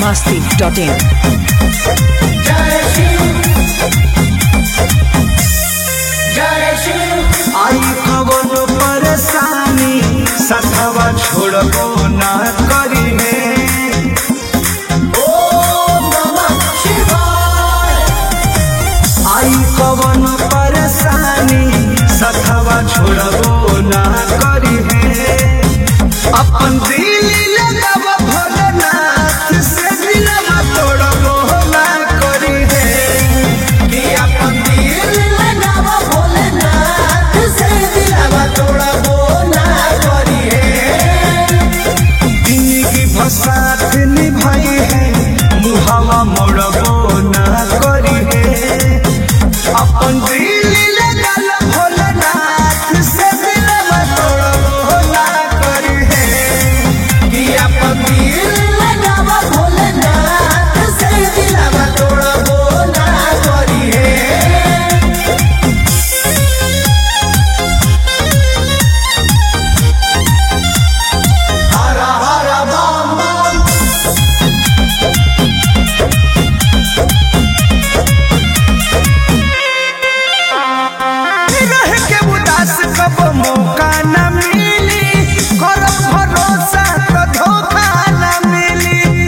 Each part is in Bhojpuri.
biharmasti.in आई कवन परेशानी सथवा छोड़बो ना करी है। आई कवन परेशानी सथवा छोड़बो ना करी है। अपन दिल लगाव भोलेनाथ से दिलवा तोड़बो ना करी है। कि अपन दिल लगाव भोलेनाथ से दिलवा तोड़बो ना करी है। जिंदगी भसात निभाई है मुहावा मोड़बो ना करी है। अपन दिल लगाल भोलेनाथ से दिलवा तोड़बो ना करी है। कि अपन दिल लगाव भोलेनाथ से दिलवा तोड़बो ना करी है। हर हर बम बम रह के उदास कब मौका न मिली। कर भरोसा तो धोखा न मिली।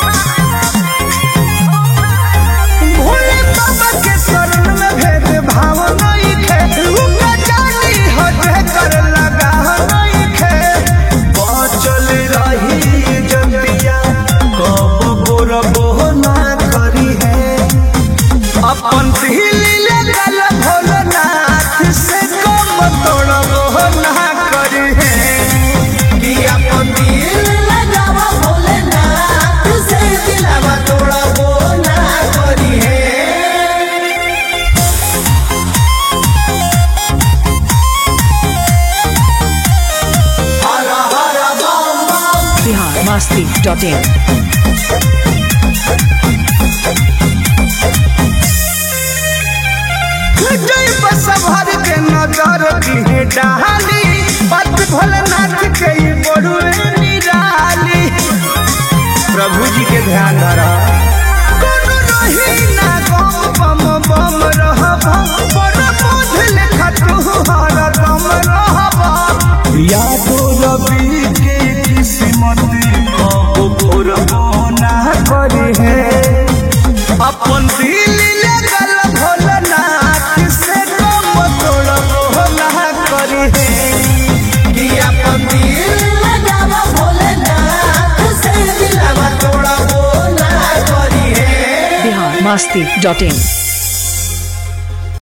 भोले बाबा के शरण में भेद भाव नहीं थे। उनका जानी हटे कर लगा नहीं थे। बचल रही जबिया कब गोरबो ना करी है। अपन दिल लगाल भोलेनाथ से कब तोड़बो ना करी है। कि अपन दिल लगाव भोलेनाथ से दिलवा तोड़बो ना करी है। हर हर बम बम biharmasti.in जय बस भर के नजर की डाली। बात भोलेनाथ के ही बड़ुए निराली। प्रभु जी के ध्यान धरा कोनो रही ना गम बम बम रहब। बड़ बोझ लेखा तू हरदम रहब। यादो रवि के किस्मत कब भोरबो ना करी है। अपन दिल लगाल भोलेनाथ से कब तोड़बो ना करी है। कि अपन दिल लगाव भोलेनाथ से दिलवा तोड़बो ना करी है। biharmasti.in